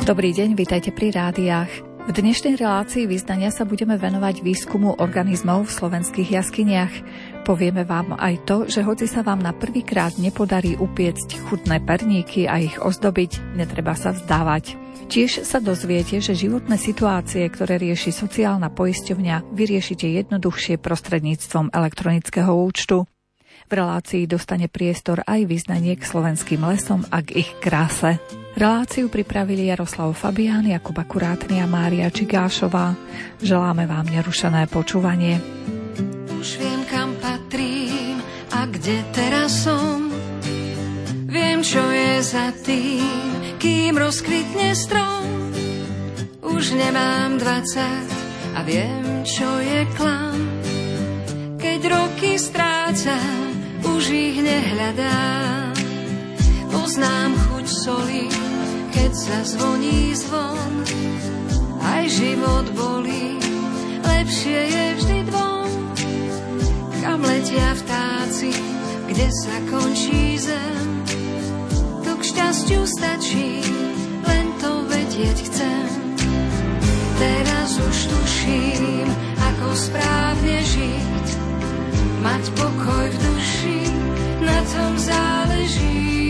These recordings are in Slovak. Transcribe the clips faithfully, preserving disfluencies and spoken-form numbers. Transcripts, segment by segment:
Dobrý deň, vítajte pri rádiách. V dnešnej relácii Vyznania sa budeme venovať výskumu organizmov v slovenských jaskyniach. Povieme vám aj to, že hoci sa vám na prvýkrát nepodarí upiecť chutné perníky a ich ozdobiť, netreba sa vzdávať. Tiež sa dozviete, že životné situácie, ktoré rieši sociálna poisťovňa, vyriešite jednoduchšie prostredníctvom elektronického účtu. V relácii dostane priestor aj vyznanie k slovenským lesom a k ich kráse. Reláciu pripravili Jaroslav Fabián, Jakub Akurátny a Mária Čigášová. Želáme vám nerušené počúvanie. Už viem, kam patrím a kde teraz som. Viem, čo je za tým, kým rozkvitne strom. Už nemám dvadsať a viem, čo je klam. Keď roky strácam, už ich nehľadám. Poznám chuť soli, keď zazvoní zvon. Aj život bolí, lepšie je vždy dvom. Kam letia vtáci, kde sa končí zem. To k šťastiu stačí, len to vedieť chcem. Teraz už tuším, ako správne žiť. Mať pokoj v duši, na tom záleží.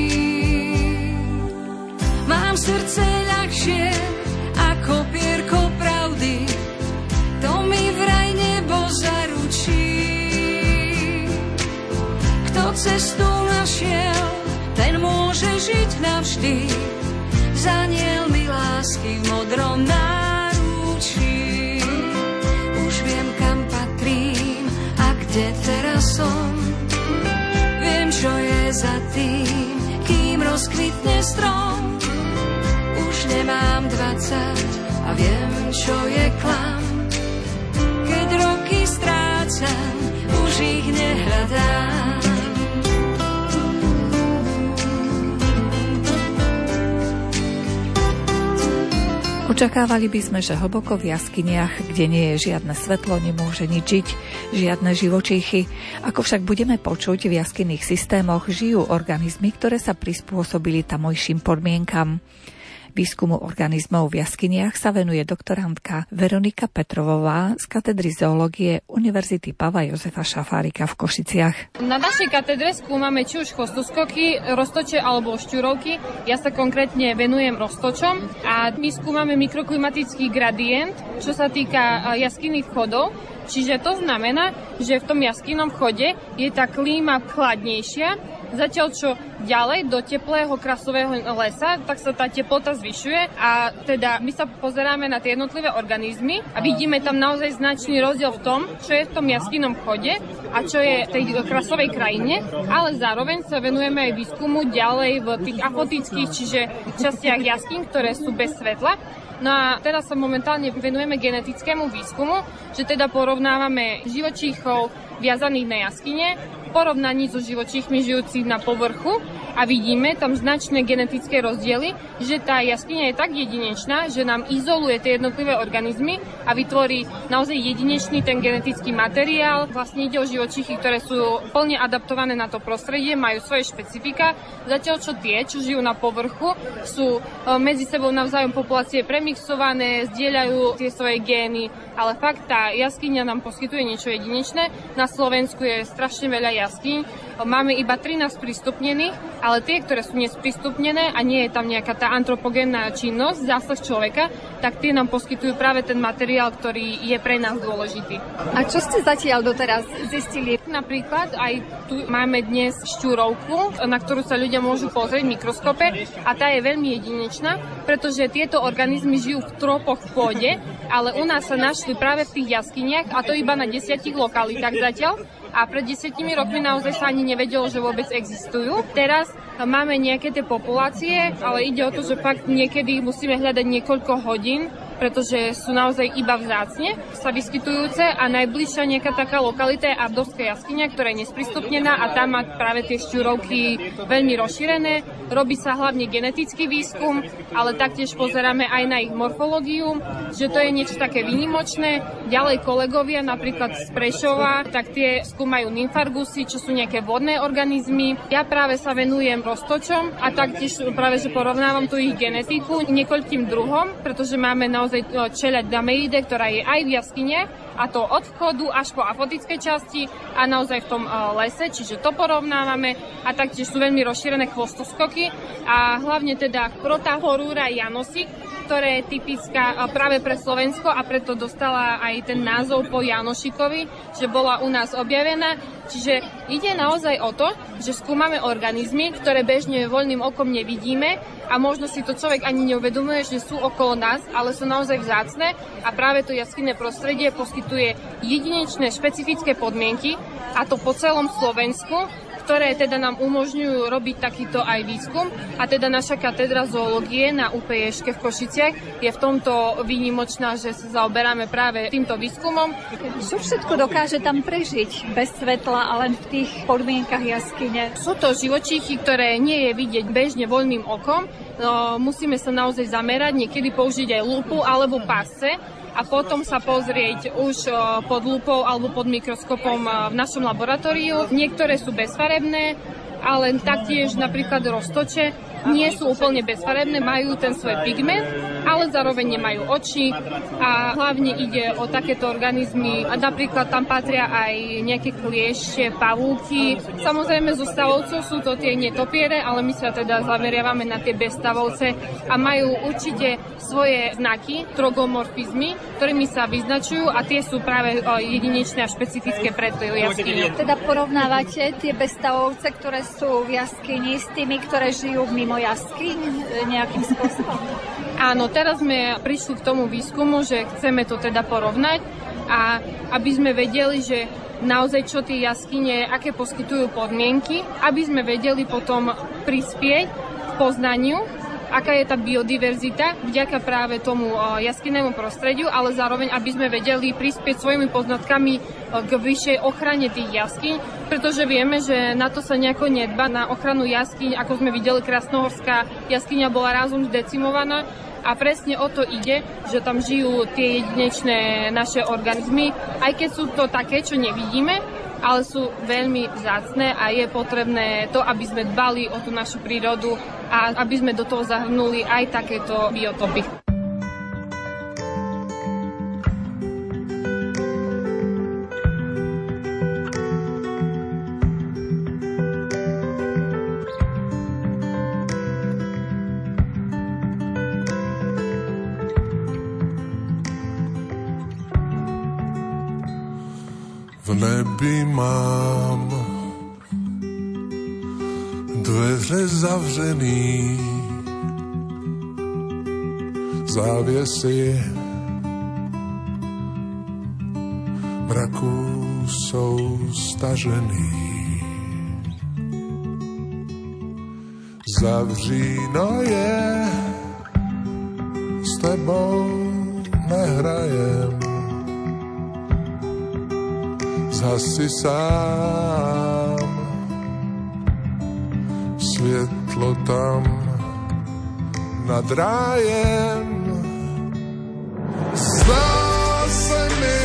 Mám srdce ľahšie ako pierko pravdy, to mi vraj nebo zaručí. Kto cestu našiel, ten môže žiť navždy. S anielmi lásky v modrom náručí. Už viem, kam patrím a kde teraz som. Viem, čo je za tým, kým rozkvitne strom. Už nemám dvadsať a viem, čo je klam. Keď roky strácam, už ich nehľadám. Očakávali by sme, že hlboko v jaskyniach, kde nie je žiadne svetlo, nemôže nič žiť, žiadne živočíchy. Ako však budeme počuť, v jaskyných systémoch žijú organizmy, ktoré sa prispôsobili tamojším podmienkam. Výskumu organizmov v jaskyniach sa venuje doktorantka Veronika Petrovová z katedry zoológie Univerzity Pavla Jozefa Šafárika v Košiciach. Na našej katedre skúmame či už chvostoskoky, roztoče alebo šťurovky. Ja sa konkrétne venujem roztočom a my skúmame mikroklimatický gradient, čo sa týka jaskyných vchodov. Čiže to znamená, že v tom jaskynom vchode je tá klíma chladnejšia, zatiaľ čo ďalej do teplého krasového lesa, tak sa tá teplota zvyšuje a teda my sa pozeráme na tie jednotlivé organizmy a vidíme tam naozaj značný rozdiel v tom, čo je v tom jaskynom vchode a čo je v tej krasovej krajine, ale zároveň sa venujeme aj výskumu ďalej v tých afotických, čiže častiach jaskyn, ktoré sú bez svetla. No a teraz sa momentálne venujeme genetickému výskumu, že teda porovnávame živočíchov viazaných na jaskyne, porovnaní so živočíchmi žijúcich na povrchu a vidíme tam značné genetické rozdiely, že tá jaskyňa je tak jedinečná, že nám izoluje tie jednotlivé organizmy a vytvorí naozaj jedinečný ten genetický materiál. Vlastne ide o živočíchy, ktoré sú plne adaptované na to prostredie, majú svoje špecifika, zatiaľ čo tie, čo žijú na povrchu, sú medzi sebou navzájom populácie premixované, zdieľajú tie svoje gény, ale fakt tá jaskyňa nám poskytuje niečo jedinečné. Na Slovensku je strašne veľa jaskyň, máme iba trinásť prístupnených, ale tie, ktoré sú nesprístupnené a nie je tam nejaká tá antropogénna činnosť, zásah človeka, tak tie nám poskytujú práve ten materiál, ktorý je pre nás dôležitý. A čo ste zatiaľ doteraz zistili? Napríklad aj tu máme dnes šťurovku, na ktorú sa ľudia môžu pozrieť v mikroskope a tá je veľmi jedinečná, pretože tieto organizmy žijú v tropoch v pôde, ale u nás sa našli práve v tých jaskyniach a to iba na desiatich lokalitách zatiaľ. A pred desiatimi rokmi naozaj sa ani nevedelo, že vôbec existujú. Teraz máme nejaké tie populácie, ale ide o to, že fakt niekedy musíme hľadať niekoľko hodín, pretože sú naozaj iba vzácne sa vyskytujúce a najbližšia nejaká taká lokalita je Ardovská jaskyňa, ktorá je nesprístupnená a tam má práve tie šťúrovky veľmi rozšírené. Robí sa hlavne genetický výskum, ale taktiež pozeráme aj na ich morfológiu, že to je niečo také výnimočné. Ďalej kolegovia, napríklad z Prešova, tak tie skúmajú nymfargusy, čo sú nejaké vodné organizmy. Ja práve sa venujem roztočom a taktiež práve, že porovnávam tu ich genetiku niekoľkým druhom, pretože máme naozaj čeľaď dameide, ktorá je aj v jaskyniach, a to od vchodu až po afotické časti a naozaj v tom lese, čiže to porovnávame a taktiež sú veľmi rozšírené chvostoskoky a hlavne teda Protahorúra janosik, ktorá je typická práve pre Slovensko a preto dostala aj ten názov po Janošikovi, že bola u nás objavená. Čiže ide naozaj o to, že skúmame organizmy, ktoré bežne voľným okom nevidíme a možno si to človek ani neuvedomuje, že sú okolo nás, ale sú naozaj vzácne a práve to jaskinné prostredie poskytuje jedinečné špecifické podmienky a to po celom Slovensku, ktoré teda nám umožňujú robiť takýto aj výskum. A teda naša katedra zoológie na ú pé eške v Košiciach je v tomto výnimočná, že sa zaoberáme práve týmto výskumom. Čo všetko dokáže tam prežiť bez svetla a len v tých podmienkach jaskyne? Sú to živočíchy, ktoré nie je vidieť bežne voľným okom. No, musíme sa naozaj zamerať, niekedy použiť aj lupu alebo pásce a potom sa pozrieť už pod lupou alebo pod mikroskopom v našom laboratóriu. Niektoré sú bezfarebné, ale taktiež napríklad roztoče nie sú úplne bezfarebné, majú ten svoj pigment, ale zároveň nemajú oči a hlavne ide o takéto organizmy. A napríklad tam patria aj nejaké kliešte, pavúky. Samozrejme zo stavovcov sú to tie netopiere, ale my sa teda zameriavame na tie bezstavovce a majú určite svoje znaky, trogomorfizmy, ktorými sa vyznačujú a tie sú práve jedinečné a špecifické pre tú jaskyňu. Teda porovnávate tie bezstavovce, ktoré sú v jaskyni s tými, ktoré žijú mimo jaskyň nejakým spôsobom? Áno, teraz sme prišli k tomu výskumu, že chceme to teda porovnať a aby sme vedeli, že naozaj čo tie jaskyne, aké poskytujú podmienky, aby sme vedeli potom prispieť k poznaniu, aká je tá biodiverzita vďaka práve tomu jaskynému prostrediu, ale zároveň, aby sme vedeli prispieť svojimi poznatkami k vyššej ochrane tých jaskyň, pretože vieme, že na to sa nejako nedba, na ochranu jaskyň, ako sme videli, Krasnohorská jaskyňa bola raz už decimovaná a presne o to ide, že tam žijú tie jedinečné naše organizmy, aj keď sú to také, čo nevidíme, ale sú veľmi vzácne a je potrebné to, aby sme dbali o tú našu prírodu a aby sme do toho zahrnuli aj takéto biotopy. V nebi mám dveře zavřený, závěsy mraků jsou stažený. Zavříno je, s tebou nehrajem, zhasi sám, světlo tam nad rájem. Zdá se mi,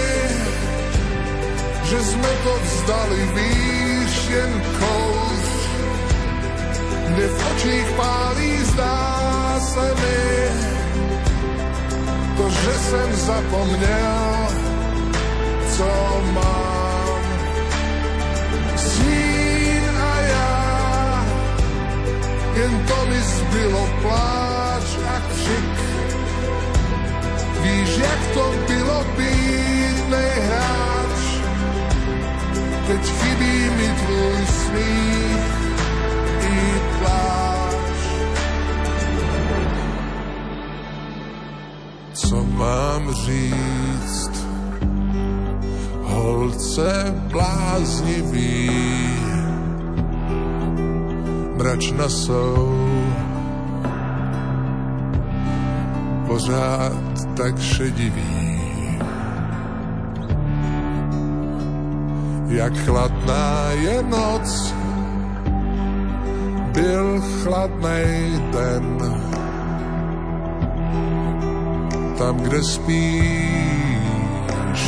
že jsme to vzdali, víš, jen kouř, kde v očích pálí. Zdá se mi to, že jsem zapomněl, co mám. Jen to mi zbylo, pláč a křik. Víš, jak to bylo být nejhráč. Teď chybí mi tvůj smích i pláč. Co mám říct holce bláznivý? Mračna jsou pořád tak šedivý. Jak chladná je noc, byl chladnej den. Tam, kde spíš,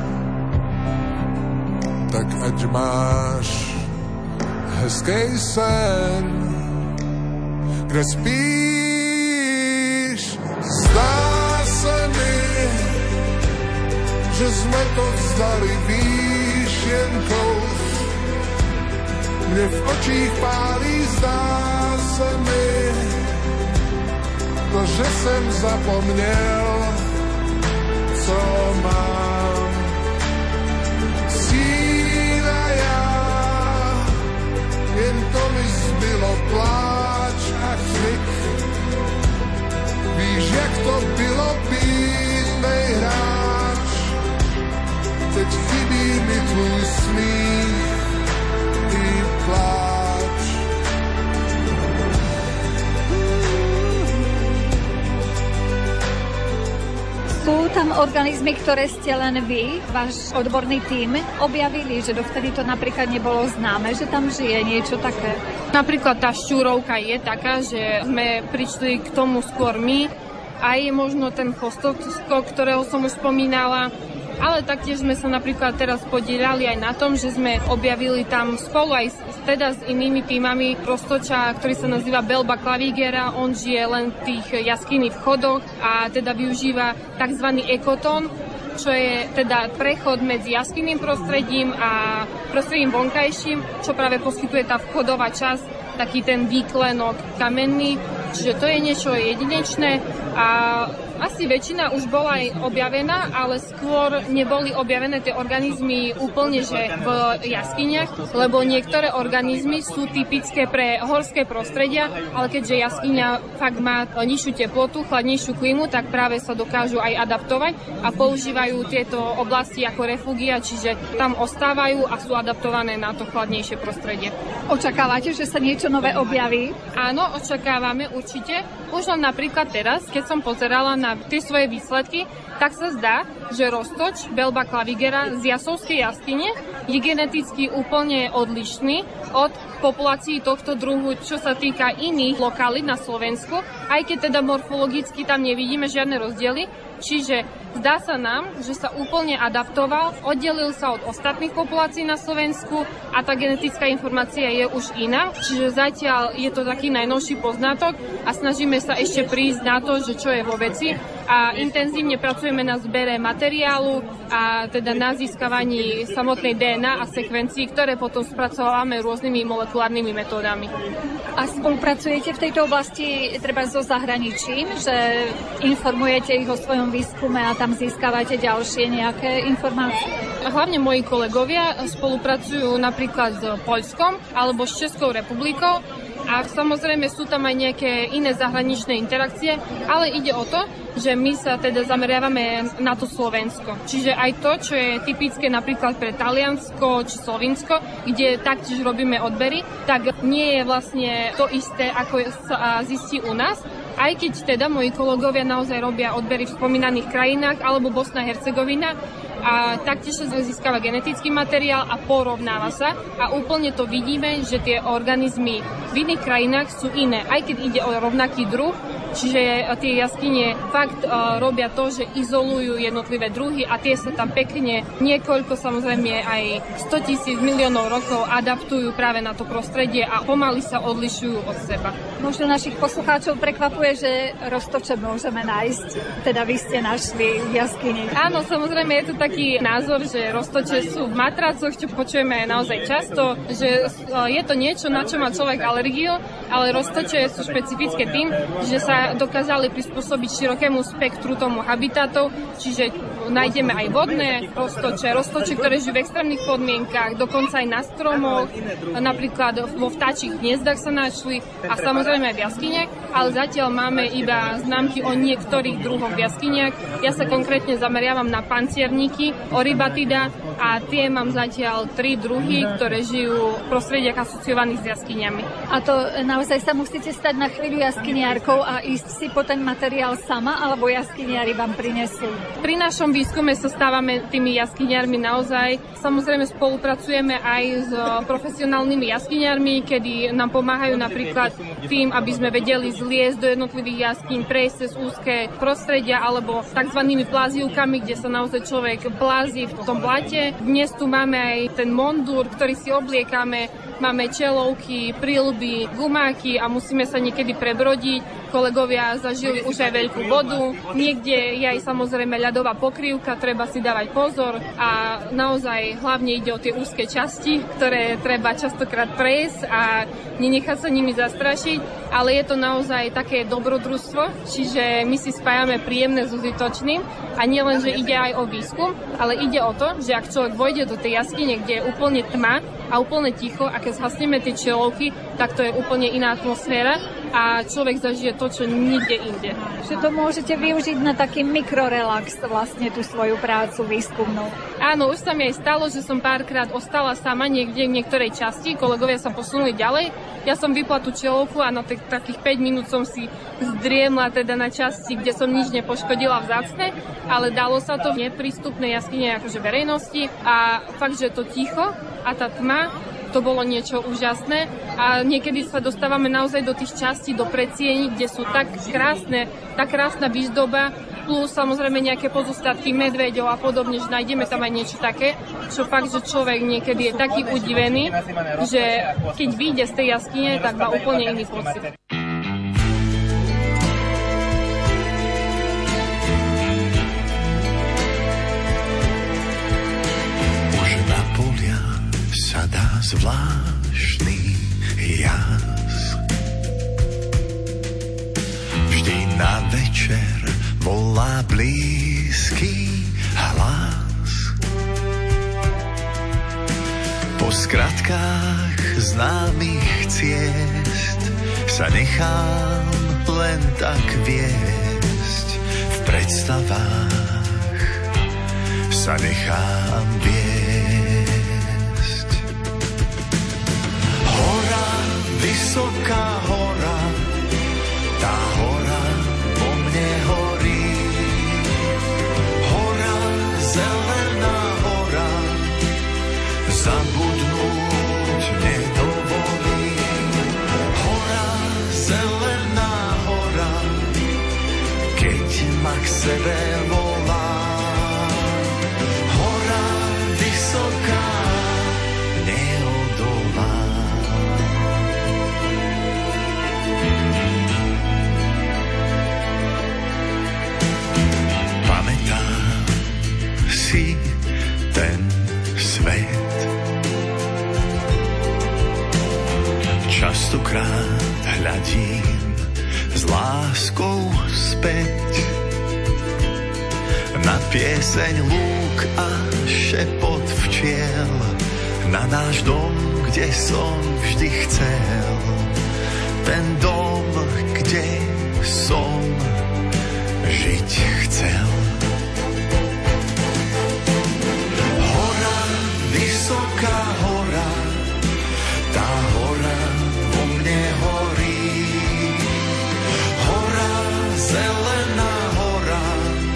tak ať máš hezkej sen. Kde spíš, zdá se mi, že jsme to vzdali, víš, jen kous. Mne v očích pálí, zdá se mi, to, že jsem zapomněl, co mám. Síla já, jen to mi zbylo, pláč a křik. Víš, jak to bylo být nejhráč, teď chybí mi tvůj smích i pláč. Sú tam organizmy, ktoré ste len vy, váš odborný tím, objavili, že dovtedy to napríklad nebolo známe, že tam žije niečo také? Napríklad tá šťúrovka je taká, že sme prišli k tomu skôr my, aj možno ten chostoskok, ktorého som už spomínala, ale taktiež sme sa napríklad teraz podieľali aj na tom, že sme objavili tam spolu aj s, teda s inými týmami roztoča, ktorý sa nazýva Belba clavigera. On žije len v tých jaskyných vchodoch a teda využíva tzv. Ekotón, čo je teda prechod medzi jaskynným prostredím a prostredím vonkajším, čo práve poskytuje tá vchodová časť, taký ten výklenok kamenný. Čiže to je niečo jedinečné a asi väčšina už bola aj objavená, ale skôr neboli objavené tie organizmy úplne, že v jaskyniach, lebo niektoré organizmy sú typické pre horské prostredia, ale keďže jaskyňa fakt má nižšiu teplotu, chladnejšiu klímu, tak práve sa dokážu aj adaptovať a používajú tieto oblasti ako refugia, čiže tam ostávajú a sú adaptované na to chladnejšie prostredie. Očakávate, že sa niečo nové objaví? Áno, očakávame určite. Už len napríklad teraz, keď som pozerala na tie svoje výsledky, tak sa zdá, že roztoč Belba clavigera z Jasovskej jaskyne je geneticky úplne odlišný od populácií tohto druhu, čo sa týka iných lokalít na Slovensku, aj keď teda morfologicky tam nevidíme žiadne rozdiely. Čiže zdá sa nám, že sa úplne adaptoval, oddelil sa od ostatných populácií na Slovensku a tá genetická informácia je už iná. Čiže zatiaľ je to taký najnovší poznatok a snažíme sa ešte prísť na to, že čo je vo veci. A intenzívne pracujeme na zbere materiálu a teda na získavaní samotnej dé en á a sekvencií, ktoré potom spracovávame rôznymi molekulárnymi metódami. A spolupracujete v tejto oblasti treba so zahraničím, že informujete ich o svojom výskume a tam získavate ďalšie nejaké informácie? Hlavne moji kolegovia spolupracujú napríklad s Poľskom alebo s Českou republikou a samozrejme sú tam aj nejaké iné zahraničné interakcie, ale ide o to, že my sa teda zameriavame na to Slovensko. Čiže aj to, čo je typické napríklad pre Taliansko či Slovinsko, kde taktiež robíme odbery, tak nie je vlastne to isté, ako sa zistí u nás. Aj keď teda moji kolegovia naozaj robia odbery v spomínaných krajinách alebo Bosna a Hercegovina, a taktiež sa získava genetický materiál a porovnáva sa a úplne to vidíme, že tie organizmy v iných krajinách sú iné, aj keď ide o rovnaký druh. Čiže tie jaskyne fakt uh, robia to, že izolujú jednotlivé druhy a tie sa tam pekne niekoľko, samozrejme aj sto tisíc miliónov rokov adaptujú práve na to prostredie a pomaly sa odlišujú od seba. Možno našich poslucháčov prekvapuje, že roztoče môžeme nájsť. Teda vy ste našli v jaskyni. Áno, samozrejme je to taký názor, že roztoče sú v matracoch, čo počujeme naozaj často, že uh, je to niečo, na čo má človek alergiu, ale roztoče sú špecifické tým, že sa dokázali prispôsobiť širokému spektru tomu habitatov, čiže nájdeme aj vodné roztoče, roztoče, ktoré žijú v extrémnych podmienkach, dokonca aj na stromoch, napríklad vo vtáčich hniezdach sa našli a samozrejme aj v jaskyniach, ale zatiaľ máme iba známky o niektorých druhoch v jaskyniach. Ja sa konkrétne zameriavam na pancierníky, Oribatida a tie mám zatiaľ tri druhy, ktoré žijú v prostrediach asociovaných s jaskyniami. A to naozaj sa musíte stať na chvíľu jaskyniarkou a ísť si po ten materiál sama, alebo jaskyniari vám prinesú? Pri našom výskume sa stávame tými jaskyniarmi naozaj. Samozrejme spolupracujeme aj s profesionálnymi jaskyniarmi, kedy nám pomáhajú napríklad tým, aby sme vedeli zliesť do jednotlivých jaskýň, prejsť cez úzke prostredia alebo takzvanými plázivkami, kde sa naozaj človek plází v tom blate. Dnes tu máme aj ten mondúr, ktorý si obliekame, máme čelovky, prilby, gumáky a musíme sa niekedy prebrodiť. Kolegovia zažili už aj veľkú vodu. Niekde je aj samozrejme ľadová pokrývka, treba si dávať pozor a naozaj hlavne ide o tie úzke časti, ktoré treba častokrát prejsť a nenechať sa nimi zastrašiť, ale je to naozaj také dobrodružstvo, čiže my si spájame príjemné s užitočným a nielen, že ide aj o výskum, ale ide o to, že ak človek vojde do tej jaskyne, kde je úplne tma a úplne ticho a keď zhasneme tie čelovky, tak to je úplne iná atmosféra a človek zažije to, čo nikde inde. Že to môžete využiť na taký mikrorelax vlastne tú svoju prácu výskumnú. Áno, už sa mi aj stalo, že som párkrát ostala sama niekde v niektorej časti, kolegovia sa posunuli ďalej. Ja som vypla tú čelovku a na t- takých päť minút som si zdriemla teda na časti, kde som nič nepoškodila vzácne, ale dalo sa to v neprístupnej jaskyne akože verejnosti a fakt, že to ticho a tá tma, to bolo niečo úžasné a niekedy sa dostávame naozaj do tých častí, do predsiení, kde sú tak krásne, tak krásna výzdoba, plus samozrejme nejaké pozostatky medveďov a podobne, že nájdeme tam aj niečo také, čo fakt, že človek niekedy je taký udivený, že keď vyjde z tej jaskyne, tak má úplne iný pocit. Sa dá zvláštny jas. Vždy na večer volá blízky hlas. Po skratkách známych ciest sa nechám len tak viesť. V predstavách sa nechám viesť. Vysoká hora, tá hora po mne horí. Hora, zelená hora, zabudnúť nedovolí. Hora, zelená hora, keď ma k sebe volá. Hora, vysoká, neodolá. Ten svet častokrát hľadím s láskou späť na pieseň lúk a šepot včiel, na náš dom, kde som vždy chcel, ten dom, kde som žiť chcel. Vysoká hora, tá hora vo mne horí. Hora, zelená hora,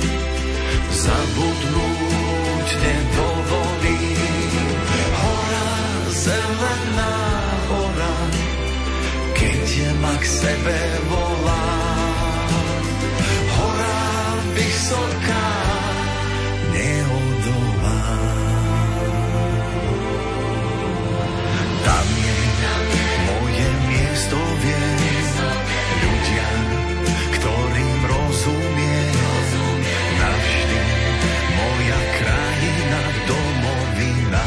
zabudnúť nedovolí. Hora, zelená hora, keď ma k sebe volá. Hora, vysoká, neodolá. Tam je moje miesto, viem, ľudia, ktorým rozumiem, navždy moja krajina, domovina.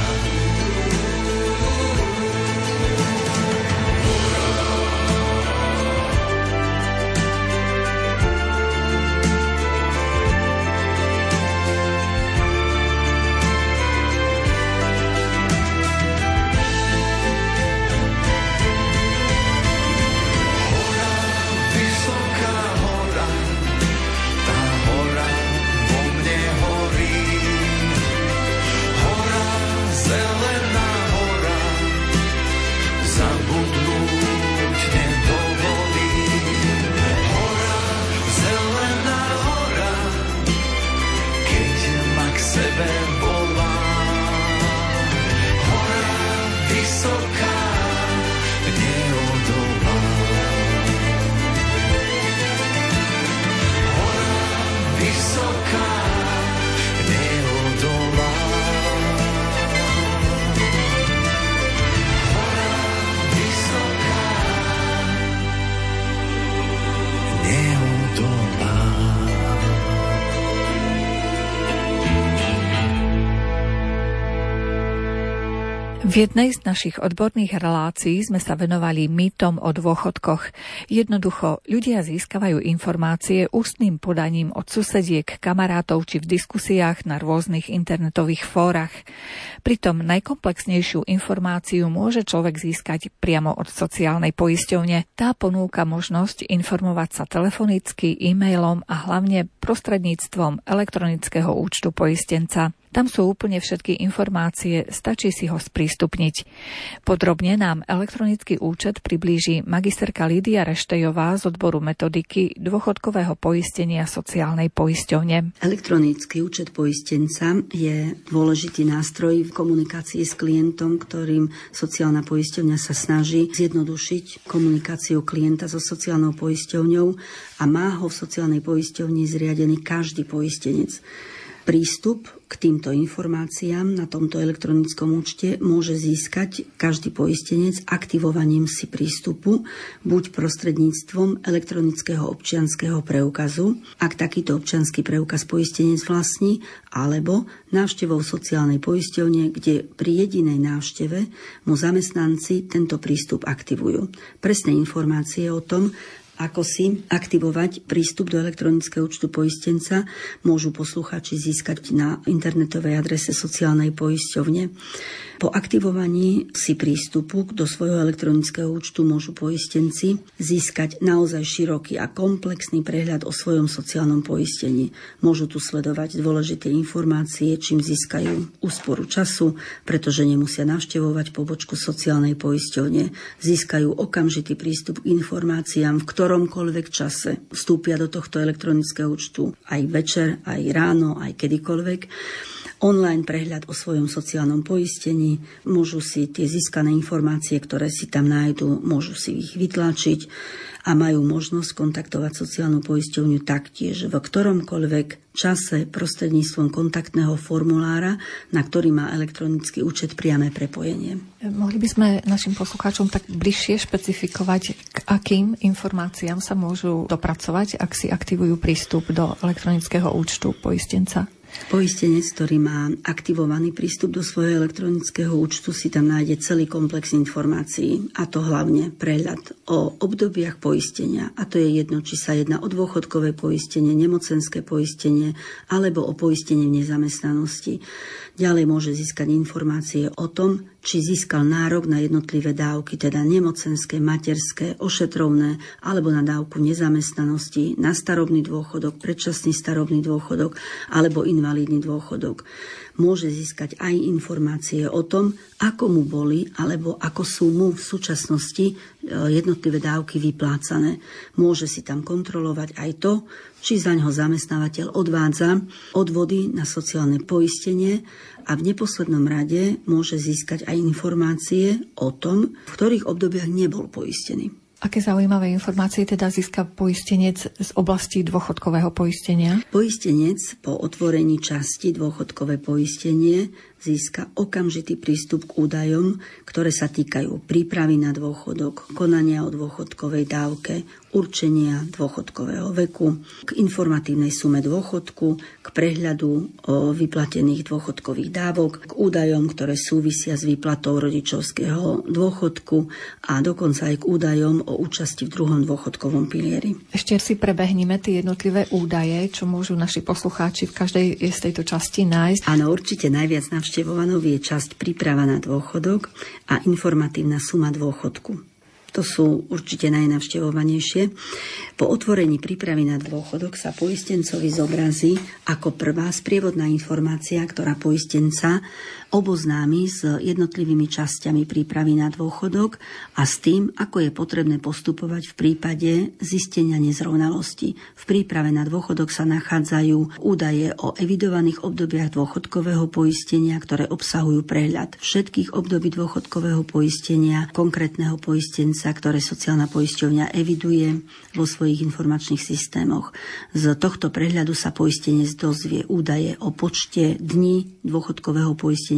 V jednej z našich odborných relácií sme sa venovali mýtom o dôchodkoch. Jednoducho, ľudia získavajú informácie ústnym podaním od susediek, kamarátov či v diskusiách na rôznych internetových fórach. Pritom najkomplexnejšiu informáciu môže človek získať priamo od sociálnej poisťovne. Tá ponúka možnosť informovať sa telefonicky, e-mailom a hlavne prostredníctvom elektronického účtu poistenca. Tam sú úplne všetky informácie, stačí si ho sprístupniť. Podrobne nám elektronický účet priblíži magisterka Lídia Reštejová z odboru metodiky dôchodkového poistenia sociálnej poisťovne. Elektronický účet poistenca je dôležitý nástroj v komunikácii s klientom, ktorým sociálna poisťovňa sa snaží zjednodušiť komunikáciu klienta so sociálnou poisťovňou a má ho v sociálnej poisťovni zriadený každý poistenec. Prístup k týmto informáciám na tomto elektronickom účte môže získať každý poistenec aktivovaním si prístupu, buď prostredníctvom elektronického občianskeho preukazu, ak takýto občiansky preukaz poistenec vlastní, alebo návštevou sociálnej poisťovne, kde pri jedinej návšteve mu zamestnanci tento prístup aktivujú. Presné informácie o tom, ako si aktivovať prístup do elektronického účtu poistenca, môžu poslucháči získať na internetovej adrese sociálnej poisťovne. Po aktivovaní si prístupu do svojho elektronického účtu môžu poistenci získať naozaj široký a komplexný prehľad o svojom sociálnom poistení. Môžu tu sledovať dôležité informácie, čím získajú úsporu času, pretože nemusia navštevovať pobočku sociálnej poisťovne. Získajú okamžitý prístup k informáciám, v ktoromkoľvek čase vstúpia do tohto elektronického účtu, aj večer, aj ráno, aj kedykoľvek. Online prehľad o svojom sociálnom poistení, môžu si tie získané informácie, ktoré si tam nájdú, môžu si ich vytlačiť a majú možnosť kontaktovať sociálnu poisťovňu taktiež v ktoromkoľvek čase prostredníctvom kontaktného formulára, na ktorý má elektronický účet priame prepojenie. Mohli by sme našim poslucháčom tak bližšie špecifikovať, k akým informáciám sa môžu dopracovať, ak si aktivujú prístup do elektronického účtu poistenca? Poistenec, ktorý má aktivovaný prístup do svojho elektronického účtu, si tam nájde celý komplex informácií, a to hlavne prehľad o obdobiach poistenia, a to je jedno, či sa jedná o dôchodkové poistenie, nemocenské poistenie alebo o poistenie v nezamestnanosti. Ďalej môže získať informácie o tom, či získal nárok na jednotlivé dávky, teda nemocenské, materské, ošetrovné alebo na dávku nezamestnanosti, na starobný dôchodok, predčasný starobný dôchodok alebo invalidný dôchodok. Môže získať aj informácie o tom, ako mu boli alebo ako sú mu v súčasnosti jednotlivé dávky vyplácané. Môže si tam kontrolovať aj to, či zaňho zamestnávateľ odvádza odvody na sociálne poistenie, a v neposlednom rade môže získať aj informácie o tom, v ktorých obdobiach nebol poistený. Aké zaujímavé informácie teda získa poistenec z oblasti dôchodkového poistenia? Poistenec po otvorení časti dôchodkové poistenie získa okamžitý prístup k údajom, ktoré sa týkajú prípravy na dôchodok, konania o dôchodkovej dávke, určenia dôchodkového veku, k informatívnej sume dôchodku, k prehľadu o vyplatených dôchodkových dávok, k údajom, ktoré súvisia s výplatou rodičovského dôchodku a dokonca aj k údajom o účasti v druhom dôchodkovom pilieri. Ešte si prebehneme tie jednotlivé údaje, čo môžu naši poslucháči v každej z tejto časti nájsť. Áno, určite najviac navštevovanou je časť príprava na dôchodok a informatívna suma dôchodku. To sú určite najnavštevovanejšie. Po otvorení prípravy na dôchodok sa poistencovi zobrazí ako prvá sprievodná informácia, ktorá poistenca oboznámi s jednotlivými časťami prípravy na dôchodok a s tým, ako je potrebné postupovať v prípade zistenia nezrovnalosti. V príprave na dôchodok sa nachádzajú údaje o evidovaných obdobiach dôchodkového poistenia, ktoré obsahujú prehľad všetkých období dôchodkového poistenia konkrétneho poistenca, ktoré sociálna poisťovňa eviduje vo svojich informačných systémoch. Z tohto prehľadu sa poistenec dozvie údaje o počte dní dôchodkového poistenia,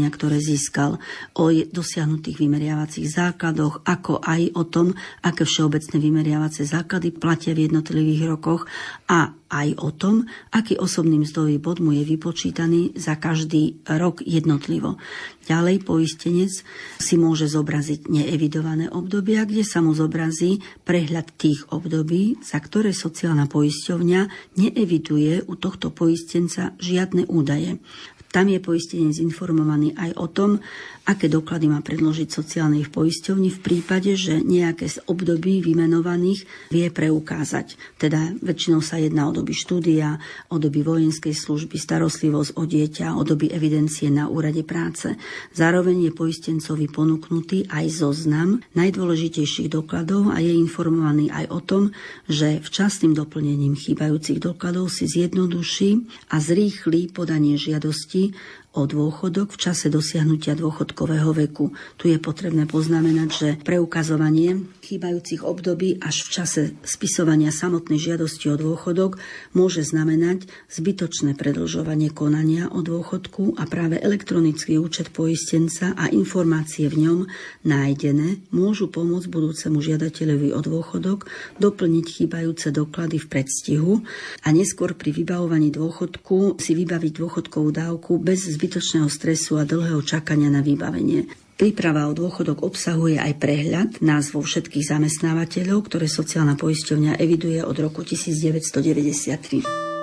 poistenia, ktoré získal, o dosiahnutých vymeriavacích základoch, ako aj o tom, aké všeobecné vymeriavacie základy platia v jednotlivých rokoch a aj o tom, aký osobný mzdový bod mu je vypočítaný za každý rok jednotlivo. Ďalej poistenec si môže zobraziť neevidované obdobia, kde sa mu zobrazí prehľad tých období, za ktoré sociálna poisťovňa neeviduje u tohto poistenca žiadne údaje. Tam je poistenec informovaný aj o tom, aké doklady má predložiť sociálnej poisťovni v prípade, že nejaké z období vymenovaných vie preukázať. Teda väčšinou sa jedná o doby štúdia, o doby vojenskej služby, starostlivosť o dieťa, o doby evidencie na úrade práce. Zároveň je poistencovi ponúknutý aj zoznam najdôležitejších dokladov a je informovaný aj o tom, že včasným doplnením chýbajúcich dokladov si zjednoduší a zrýchli podanie žiadosti o dôchodok v čase dosiahnutia dôchodkového veku. Tu je potrebné poznamenať, že preukazovanie chýbajúcich období až v čase spisovania samotnej žiadosti o dôchodok môže znamenať zbytočné predĺžovanie konania o dôchodku a práve elektronický účet poistenca a informácie v ňom nájdené môžu pomôcť budúcemu žiadateľovi o dôchodok doplniť chýbajúce doklady v predstihu a neskôr pri vybavovaní dôchodku si vybaviť dôchodkovú dávku bez zbytočného stresu a dlhého čakania na vybavenie. Príprava o dôchodok obsahuje aj prehľad názvov všetkých zamestnávateľov, ktoré sociálna poisťovňa eviduje od roku devätnásťstodeväťdesiattri.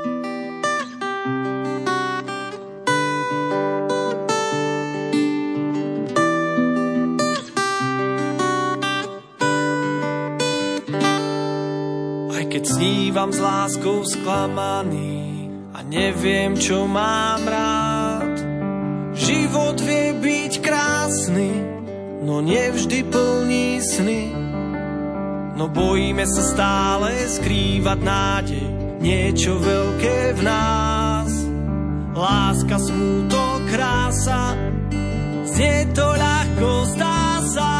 Aj keď snívam s láskou sklamaný a neviem, čo mám rád, život vie byť krásny, no nevždy plní sny. No bojíme sa stále skrývať nádej, niečo veľké v nás. Láska, smútok, krása, znie to ľahko, zdá sa.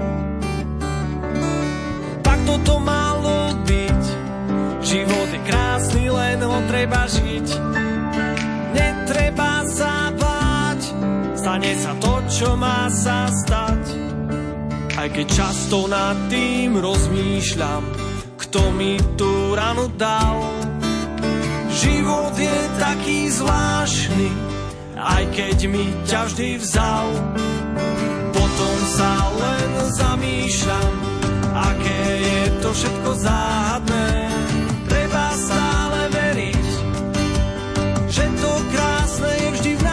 Tak toto malo byť, život je krásny, len ho treba žiť. Netreba sa báť, stane sa to, čo má sa stať. Aj keď často nad tým rozmýšľam, kto mi tú ranu dal. Život je taký zvláštny, aj keď mi ťa vždy vzal. Potom sa len zamýšľam, aké je to všetko záhadné. Treba stále veriť, že to krásne je vždy v nás.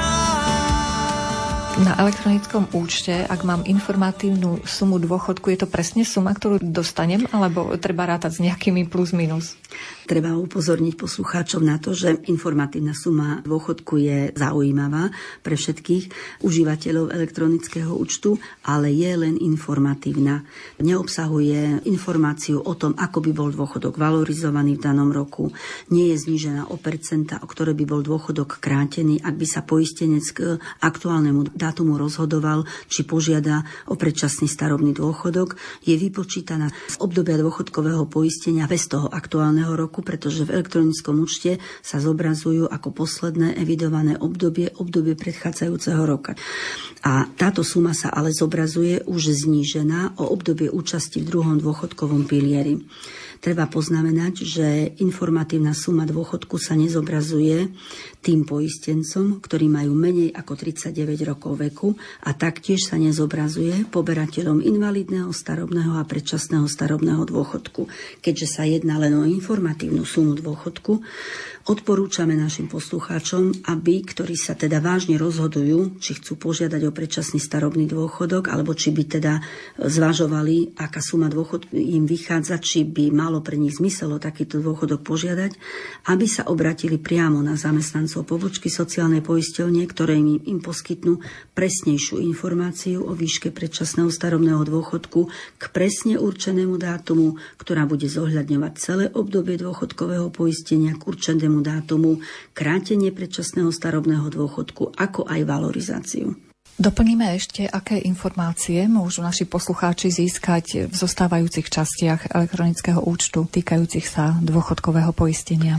Na elektronickom účte, ak mám informatívnu sumu dôchodku, je to presne suma, ktorú dostanem, alebo treba rátať s nejakými plus minus? Treba upozorniť poslucháčov na to, že informatívna suma dôchodku je zaujímavá pre všetkých užívateľov elektronického účtu, ale je len informatívna. Neobsahuje informáciu o tom, ako by bol dôchodok valorizovaný v danom roku. Nie je znížená o percenta, o ktoré by bol dôchodok krátený, ak by sa poistenec k aktuálnemu dátumu rozhodoval, či požiada o predčasný starobný dôchodok. Je vypočítaná z obdobia dôchodkového poistenia bez toho aktuálneho roku, pretože v elektronickom účte sa zobrazujú ako posledné evidované obdobie, obdobie predchádzajúceho roka. A táto suma sa ale zobrazuje už znížená o obdobie účasti v druhom dôchodkovom pilieri. Treba poznamenať, že informatívna suma dôchodku sa nezobrazuje tým poistencom, ktorí majú menej ako tridsaťdeväť rokov veku a taktiež sa nezobrazuje poberateľom invalidného, starobného a predčasného starobného dôchodku. Keďže sa jedná len o informatívnu sumu dôchodku, odporúčame našim poslucháčom, aby, ktorí sa teda vážne rozhodujú, či chcú požiadať o predčasný starobný dôchodok, alebo či by teda zvažovali, aká suma dôchodku im vychádza, či by malo pre nich zmysel o takýto dôchodok požiadať, aby sa obratili priamo na zamestnancov pobočky sociálnej poisťovne, ktoré im, im poskytnú presnejšiu informáciu o výške predčasného starobného dôchodku k presne určenému dátumu, ktorá bude zohľadňovať celé obdobie dôchodkového poistenia k určenému dátumu, krátenie predčasného starobného dôchodku, ako aj valorizáciu. Doplníme ešte, aké informácie môžu naši poslucháči získať v zostávajúcich častiach elektronického účtu týkajúcich sa dôchodkového poistenia.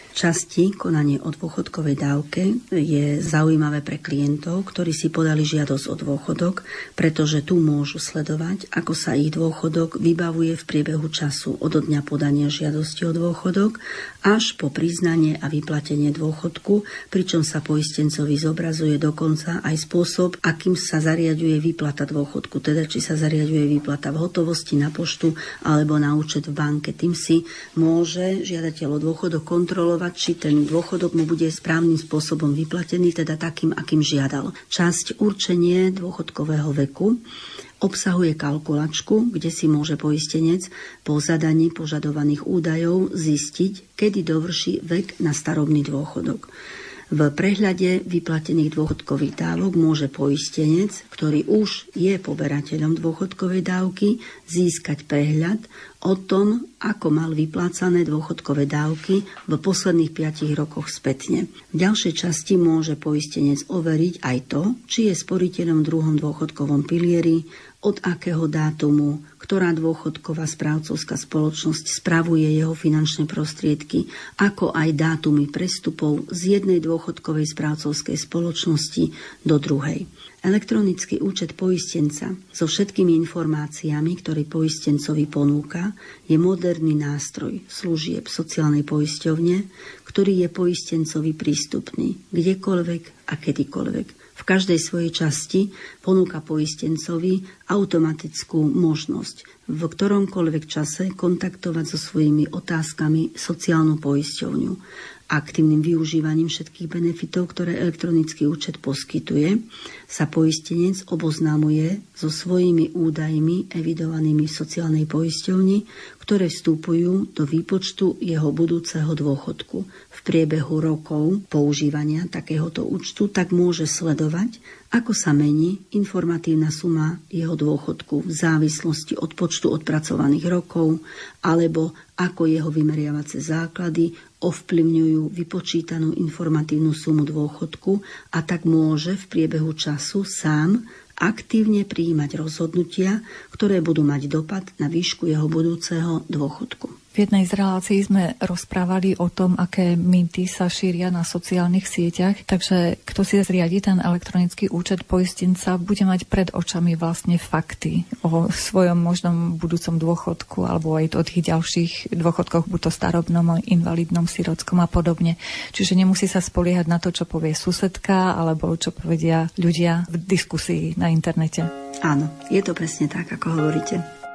časti konanie o dôchodkovej dávke je zaujímavé pre klientov, ktorí si podali žiadosť o dôchodok, pretože tu môžu sledovať, ako sa ich dôchodok vybavuje v priebehu času od dňa podania žiadosti o dôchodok až po priznanie a vyplatenie dôchodku, pričom sa poistencovi zobrazuje dokonca aj spôsob, akým sa zariaďuje výplata dôchodku, teda či sa zariaďuje výplata v hotovosti na poštu alebo na účet v banke. Tým si môže žiadateľ o dôchodok kontrolovať, či ten dôchodok mu bude správnym spôsobom vyplatený, teda takým, akým žiadal. Časť určenie dôchodkového veku obsahuje kalkulačku, kde si môže poistenec po zadaní požadovaných údajov zistiť, kedy dovrší vek na starobný dôchodok. V prehľade vyplatených dôchodkových dávok môže poistenec, ktorý už je poberateľom dôchodkovej dávky, získať prehľad o tom, ako mal vyplácané dôchodkové dávky v posledných piatich rokoch spätne. V ďalšej časti môže poistenec overiť aj to, či je sporiteľom v druhom dôchodkovom pilieri, od akého dátumu, ktorá dôchodková správcovská spoločnosť spravuje jeho finančné prostriedky, ako aj dátumy prestupov z jednej dôchodkovej správcovskej spoločnosti do druhej. Elektronický účet poistenca so všetkými informáciami, ktoré poistencovi ponúka, je moderný nástroj služieb sociálnej poisťovne, ktorý je poistencovi prístupný kdekoľvek a kedykoľvek. V každej svojej časti ponúka poistencovi automatickú možnosť v ktoromkoľvek čase kontaktovať so svojimi otázkami sociálnu poisťovňu. Aktívnym využívaním všetkých benefitov, ktoré elektronický účet poskytuje, sa poistenec oboznámuje so svojimi údajmi evidovanými v sociálnej poisťovni, ktoré vstupujú do výpočtu jeho budúceho dôchodku. V priebehu rokov používania takéhoto účtu tak môže sledovať, ako sa mení informatívna suma jeho dôchodku v závislosti od počtu odpracovaných rokov, alebo ako jeho vymeriavacie základy ovplyvňujú vypočítanú informatívnu sumu dôchodku a tak môže v priebehu času sám aktívne prijímať rozhodnutia, ktoré budú mať dopad na výšku jeho budúceho dôchodku. V jednej z relácií sme rozprávali o tom, aké mýty sa šíria na sociálnych sieťach, takže kto si zriadi ten elektronický účet poistenca, bude mať pred očami vlastne fakty o svojom možnom budúcom dôchodku alebo aj o tých ďalších dôchodkoch, buď to starobnom, invalidnom, sirotskom a podobne. Čiže nemusí sa spoliehať na to, čo povie susedka alebo čo povedia ľudia v diskusii na internete. Áno, je to presne tak, ako hovoríte.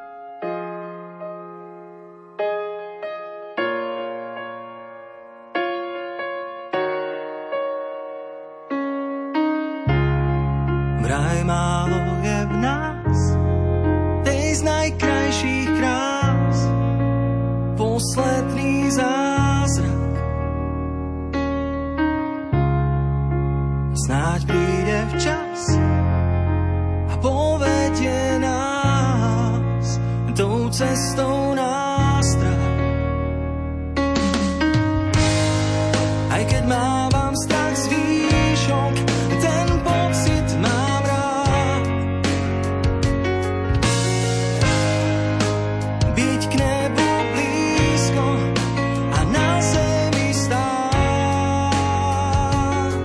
Vraj málo je v nás tej z najkrajších krás posledný zázrak. Snáď príde včas a povedie nás tou cestou nástrah. Aj keď mávam strach z výšok, ten pocit mám rád. Byť k nebu blízko a na zemi stáť.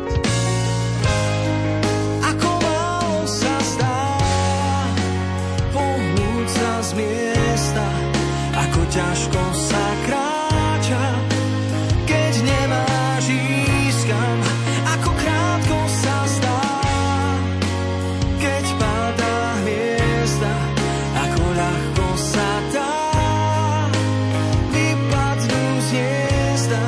Ako málo sa zdá pohnúť sa z miesta, ako ťažko sa kráča, keď nemáš ísť kam. Ako krátko sa zdá, keď padá hviezda, ako ľahko sa dá vypadnúť z hniezda.